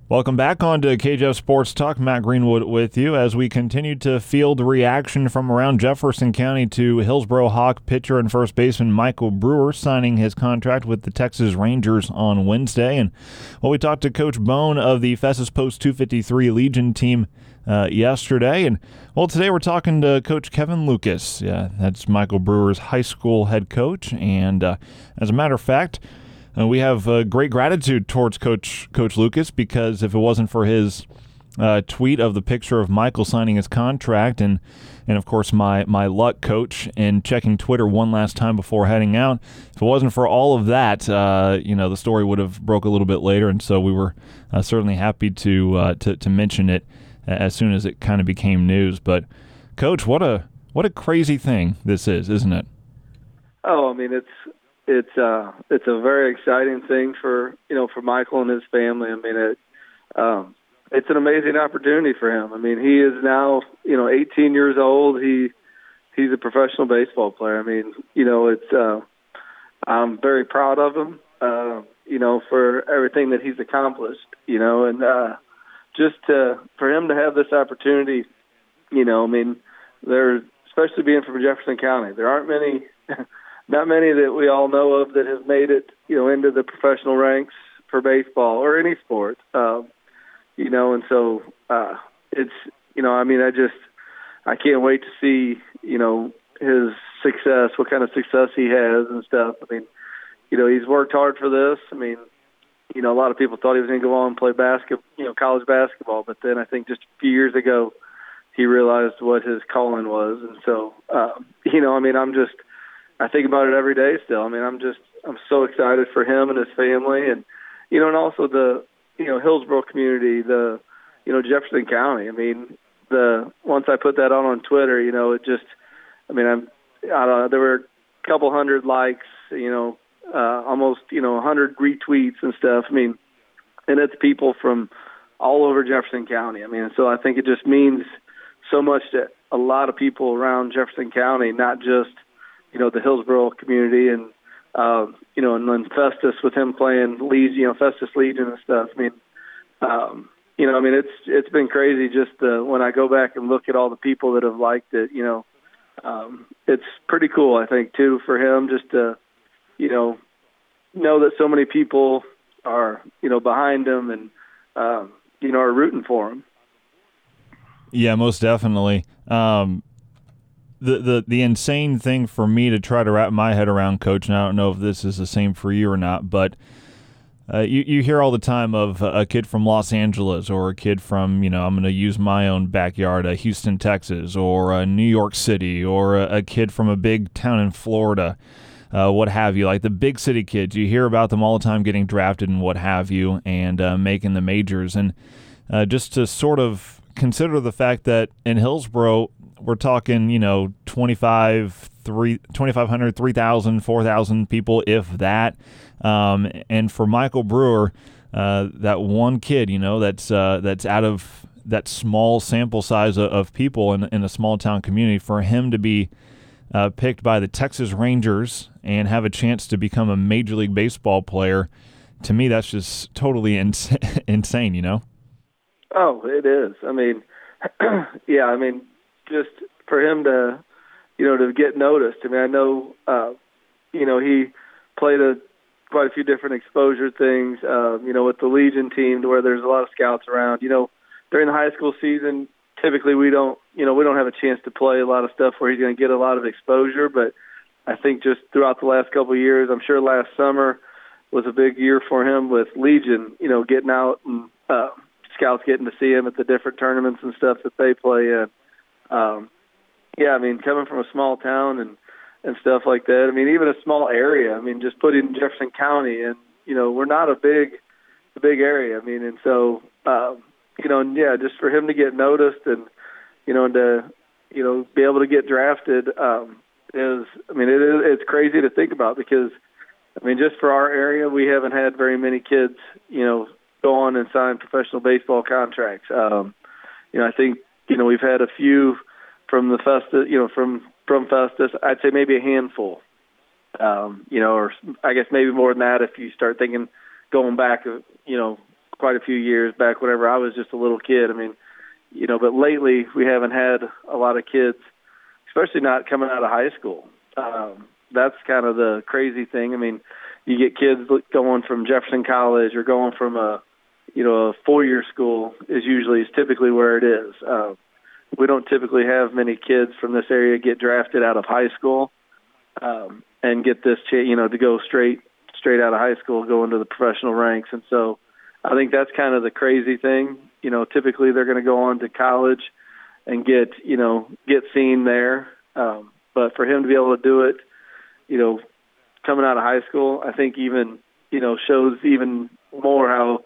Welcome back on to KJF Sports Talk. Matt Greenwood with you as we continue to field reaction from around Jefferson County to Hillsboro Hawk pitcher and first baseman Michael Brewer signing his contract with the Texas Rangers on Wednesday. And we talked to Coach Bone of the Festus Post 253 Legion team yesterday. And today we're talking to Coach Kevin Lucas. Yeah, that's Michael Brewer's high school head coach. And as a matter of fact, we have great gratitude towards Coach Lucas, because if it wasn't for his tweet of the picture of Michael signing his contract and of course my luck, Coach, and checking Twitter one last time before heading out, if it wasn't for all of that, the story would have broke a little bit later, and so we were certainly happy to mention it as soon as it kind of became news. But Coach, what a crazy thing this is, isn't it? Oh, I mean, it's a very exciting thing for Michael and his family. I mean, it's an amazing opportunity for him. I mean, he is now 18 years old. He's a professional baseball player. I mean, I'm very proud of him. For everything that he's accomplished. And for him to have this opportunity. I mean, especially being from Jefferson County, there aren't many. Not many that we all know of that have made it, into the professional ranks for baseball or any sport. And so it's, I can't wait to see, his success, what kind of success he has and stuff. I mean, he's worked hard for this. I mean, a lot of people thought he was going to go on and play college basketball, but then I think just a few years ago he realized what his calling was. And so, I think about it every day still. I mean, I'm so excited for him and his family, and and also the Hillsboro community, the Jefferson County. I mean, once I put that on Twitter, it just, I don't know, there were a couple hundred likes, almost 100 retweets and stuff. I mean, and it's people from all over Jefferson County. I mean, so I think it just means so much to a lot of people around Jefferson County, not just the Hillsboro community, and and then Festus with him playing Legion, Festus Legion and stuff. I mean, it's been crazy just when I go back and look at all the people that have liked it. It's pretty cool, I think, too, for him just to know that so many people are behind him and are rooting for him. Yeah, most definitely. The insane thing for me to try to wrap my head around, Coach, and I don't know if this is the same for you or not, but you hear all the time of a kid from Los Angeles or a kid from, I'm going to use my own backyard, Houston, Texas, or New York City, or a kid from a big town in Florida, what have you. Like the big city kids, you hear about them all the time getting drafted and what have you, and making the majors. And just to sort of consider the fact that in Hillsboro, we're talking, 2,500, 3,000, 4,000 people, if that. And for Michael Brewer, that one kid, that's out of that small sample size of people in a small town community, for him to be picked by the Texas Rangers and have a chance to become a Major League Baseball player, to me, that's just totally insane, Oh, it is. I mean, yeah, I mean, just for him to, to get noticed. I mean, I know, he played quite a few different exposure things, with the Legion team, to where there's a lot of scouts around. During the high school season, typically we don't have a chance to play a lot of stuff where he's going to get a lot of exposure. But I think just throughout the last couple of years, I'm sure last summer was a big year for him with Legion, getting out and scouts getting to see him at the different tournaments and stuff that they play in. Yeah, I mean, coming from a small town and stuff like that, I mean, even a small area, I mean, just putting Jefferson County, and, we're not a big area. I mean, and so, and yeah, just for him to get noticed and, and to, be able to get drafted it's crazy to think about, because, I mean, just for our area, we haven't had very many kids, go on and sign professional baseball contracts. I think, we've had a few from the Festus, from Festus. I'd say maybe a handful, or I guess maybe more than that if you start thinking going back, quite a few years back whenever I was just a little kid. I mean, but lately we haven't had a lot of kids, especially not coming out of high school. That's kind of the crazy thing. I mean, you get kids going from Jefferson College or going from a four-year school is typically where it is. We don't typically have many kids from this area get drafted out of high school and get this, to go straight out of high school, go into the professional ranks. And so I think that's kind of the crazy thing. Typically they're going to go on to college and get seen there. But for him to be able to do it, coming out of high school, I think even, shows even more how,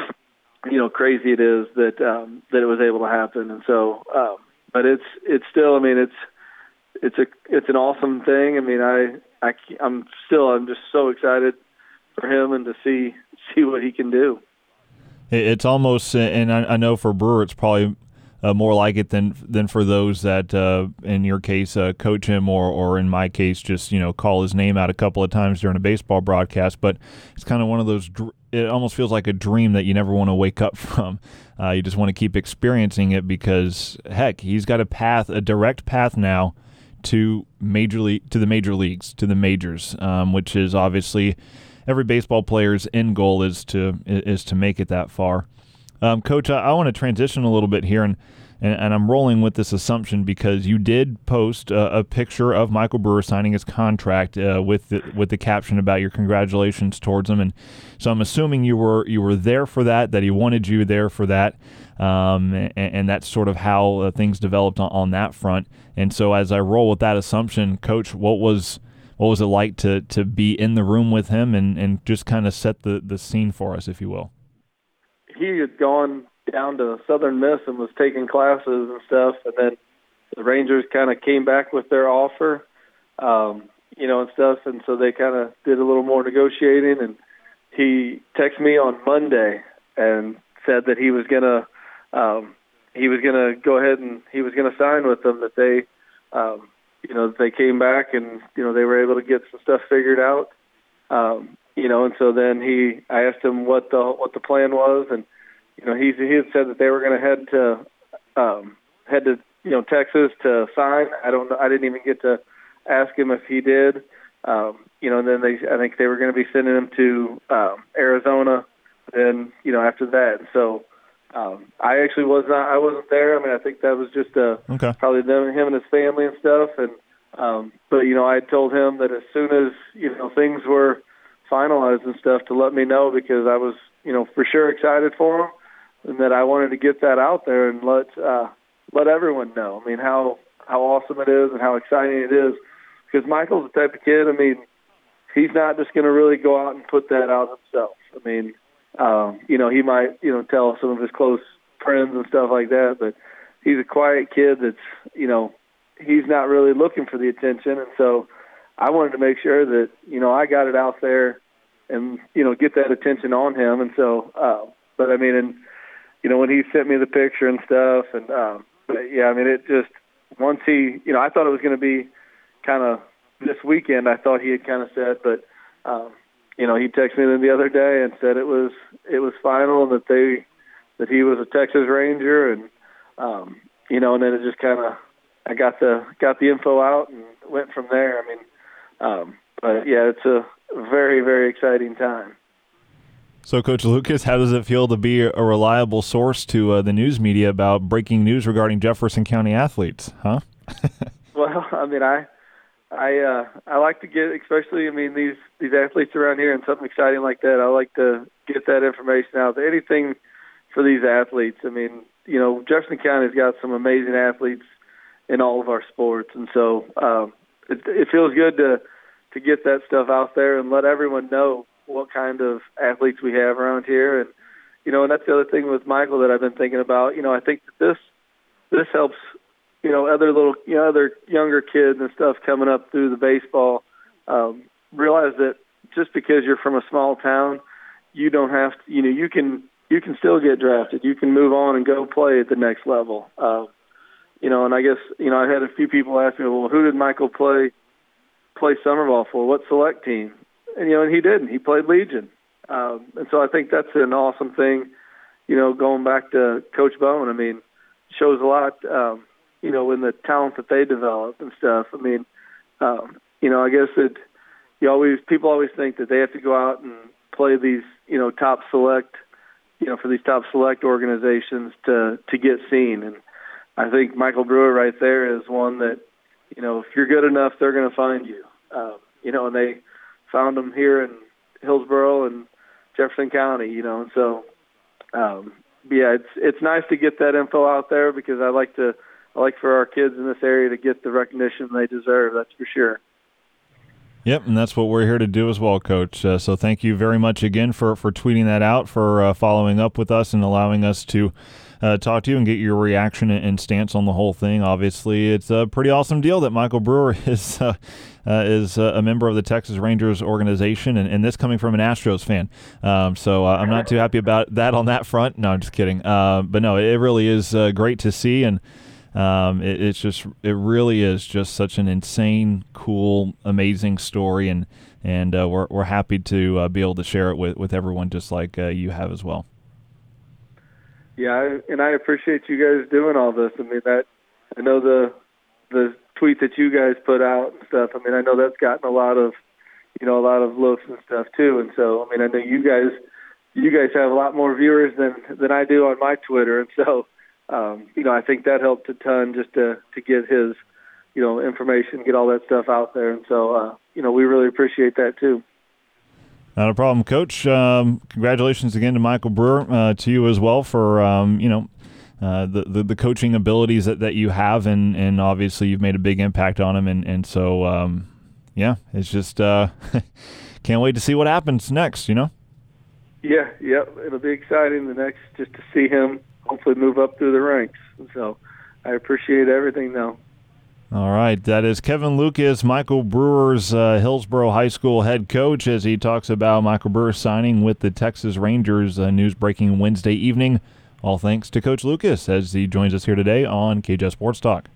crazy it is that it was able to happen. And so, but it's still, I mean, it's an awesome thing. I mean, I'm just so excited for him and to see what he can do. It's almost, and I know for Brewer, it's probably more like it than for those that, in your case, coach him or in my case, just call his name out a couple of times during a baseball broadcast. But it's kind of one of those. It almost feels like a dream that you never want to wake up from. You just want to keep experiencing it because, heck, he's got a direct path now to the major leagues, to the majors, which is obviously every baseball player's end goal is to make it that far. Coach, I want to transition a little bit here, and I'm rolling with this assumption because you did post a picture of Michael Brewer signing his contract with the caption about your congratulations towards him, and so I'm assuming you were there for that he wanted you there for that, and that's sort of how things developed on that front. And so as I roll with that assumption, Coach, what was it like to be in the room with him and just kind of set the scene for us, if you will? He had gone down to Southern Miss and was taking classes and stuff, and then the Rangers kind of came back with their offer, and stuff, and so they kind of did a little more negotiating, and he texted me on Monday and said that he was gonna go ahead and he was gonna sign with them, that they they came back and they were able to get some stuff figured out. And so then I asked him what the plan was, and he had said that they were going to head to Texas to sign. I don't know. I didn't even get to ask him if he did. And then I think they were going to be sending him to Arizona. Then after that, so I actually I wasn't there. I mean, I think that was just probably him and his family and stuff. And but I told him that as soon as things were finalized and stuff to let me know, because I was for sure excited for him, and that I wanted to get that out there and let everyone know. I mean, how awesome it is and how exciting it is, because Michael's the type of kid. I mean, he's not just going to really go out and put that out himself. I mean, he might tell some of his close friends and stuff like that, but he's a quiet kid that's he's not really looking for the attention, and so I wanted to make sure that I got it out there and get that attention on him. And so but I mean, and when he sent me the picture and stuff, and but yeah, I mean, it just, once he I thought it was going to be kind of this weekend, I thought he had kind of said, but he texted me then the other day and said it was final, and that he was a Texas Ranger, and and then it just kind of, I got the info out and went from there. I mean, but yeah, it's a very, very exciting time. So, Coach Lucas, how does it feel to be a reliable source to the news media about breaking news regarding Jefferson County athletes, huh? Well, I mean, I like to get, especially, I mean, these athletes around here and something exciting like that, I like to get that information out there. Anything for these athletes. I mean, Jefferson County's got some amazing athletes in all of our sports, and so it feels good to get that stuff out there and let everyone know what kind of athletes we have around here. And and that's the other thing with Michael that I've been thinking about. I think that this helps other little other younger kids and stuff coming up through the baseball realize that just because you're from a small town, you don't have to, you can still get drafted. You can move on and go play at the next level. And I guess, I had a few people ask me, well, who did Michael play summer ball for? What select team? And, and he didn't. He played Legion. And so I think that's an awesome thing going back to Coach Bone, I mean, shows a lot, in the talent that they develop and stuff. I mean, I guess people always think that they have to go out and play these, top select, for these top select organizations to get seen. And I think Michael Brewer right there is one that, if you're good enough, they're going to find you. And they found him here in Hillsborough and Jefferson County, and so, it's nice to get that info out there because I like for our kids in this area to get the recognition they deserve. That's for sure. Yep, and that's what we're here to do as well, Coach. So thank you very much again for tweeting that out, for following up with us and allowing us to talk to you and get your reaction and stance on the whole thing. Obviously, it's a pretty awesome deal that Michael Brewer is a member of the Texas Rangers organization, and this coming from an Astros fan. So I'm not too happy about that on that front. No, I'm just kidding. But no, it really is great to see, and it really is just such an insane, cool, amazing story, and we're happy to be able to share it with everyone, just like you have as well. Yeah, and I appreciate you guys doing all this. I mean, I know the tweet that you guys put out and stuff. I mean, I know that's gotten a lot of looks and stuff too. And so, I mean, I know you guys have a lot more viewers than I do on my Twitter, and so. I think that helped a ton just to get his, information, get all that stuff out there. And so, we really appreciate that too. Not a problem, Coach. Congratulations again to Michael Brewer, to you as well for, the coaching abilities that you have. And obviously you've made a big impact on him. And so, it's just can't wait to see what happens next, Yeah, it'll be exciting just to see him hopefully move up through the ranks. And so I appreciate everything now. All right. That is Kevin Lucas, Michael Brewer's Hillsborough High School head coach, as he talks about Michael Brewer signing with the Texas Rangers. News breaking Wednesday evening. All thanks to Coach Lucas as he joins us here today on KJS Sports Talk.